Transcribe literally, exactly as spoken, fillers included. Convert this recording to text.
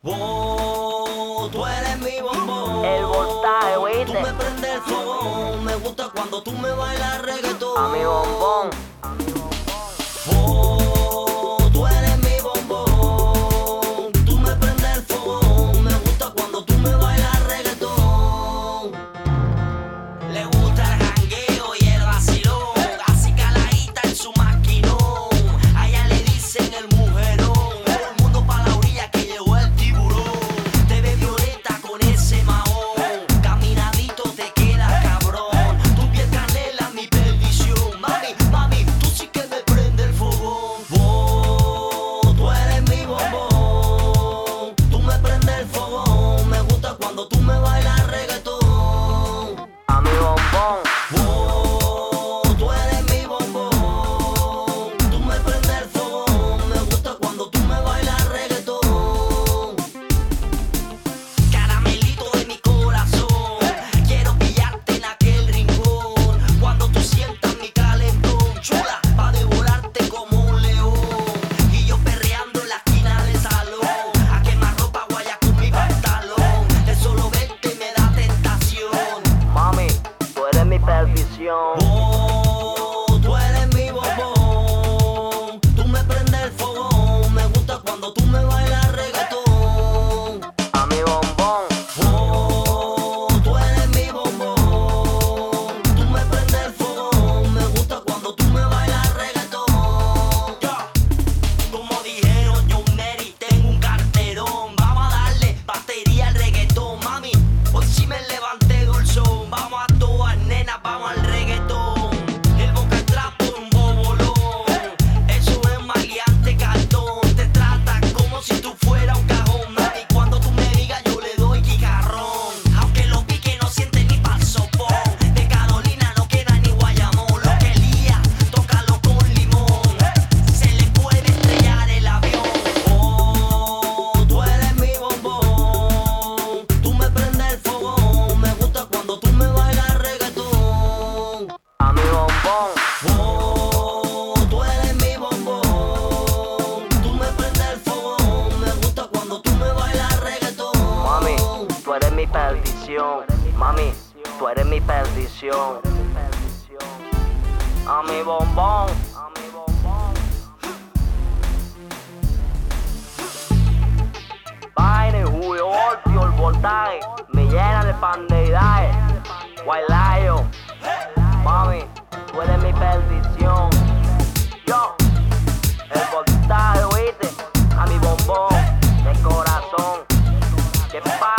Oh, tú eres mi bombón. El voltaje, Tú ¿viste? me prendes el fuego. Me gusta cuando tú me bailas reggaetón. A mi bombón. Oh, tú eres mi bombón. Tú me prendes el fuego. Me gusta cuando tú me bailas reggaetón. Le gusta el jangueo y el vacilón. Así caladita en su maquinón. A ella le dicen el mujerón. Todo el mundo pa' la orilla que llegó el tiburón. Te ve violeta con ese mahón. Caminadito te queda cabrón. Tu piel canela mi perdición. Mami, mami, tú sí que me prende el fogón. Oh, tú eres mi bombón. Tú me prendes el fogón. Me gusta cuando tú me bailas reggaetón. A mi bombón. Oh, tú eres mi bombón. Tú me prendes el fogón. Me gusta cuando tú me bailas reggaetón. Caramelito de mi corazón. Quiero pillarte en aquel rincón. Cuando tú sientas mi calentón. Chula, pa' devorarte como un león. Y yo perreando en la esquina del salón. A quemar ropa guaya con mi pantalón. El solo verte me da tentación. Mami, tú eres mi perdición. Oh, tú eres mi bombón. Tú me prendes el fogón. Me gusta cuando tú me bailas reggaetón. A mi bombón. Oh, tú eres mi bombón. Tú me prendes el fogón. Me gusta cuando tú me bailas reggaetón. Ya, como dijeron, yo Mary, tengo un carterón. Vamos a darle batería al reggaetón, mami. Hoy sí me levanté dulzón. Vamos a todas, nenas, vamos al reggaetón. El boca trapo un bobolón. Eso es maleante cartón. Te trata como si tú fueras un cajón, mami. Cuando tú me digas yo le doy guijarrón. Aunque lo pique no siente ni pa'l sopón. De Carolina no queda ni Guayamón. Lo que lía, tócalo con limón. Se le puede estrellar el avión. Oh, tú eres mi bombón. Tú me prendes el fogón. Me gusta cuando tú me bailas reggaetón. A mi bombón. Oh, tú eres mi bombón. Tú me prendes el fogón. Me gusta cuando tú me bailas reggaetón. Mami, tú eres mi perdición. Mami, tú eres mi perdición. A mi bombón. A mi bombón. Vaina, Julio Ortio, el voltaje. Me llena de pandeidades. White Lion. Mami, tú eres mi perdición. Yo, el voltaje, oíste. A mi bombón, de corazón. ¿Qué pasa?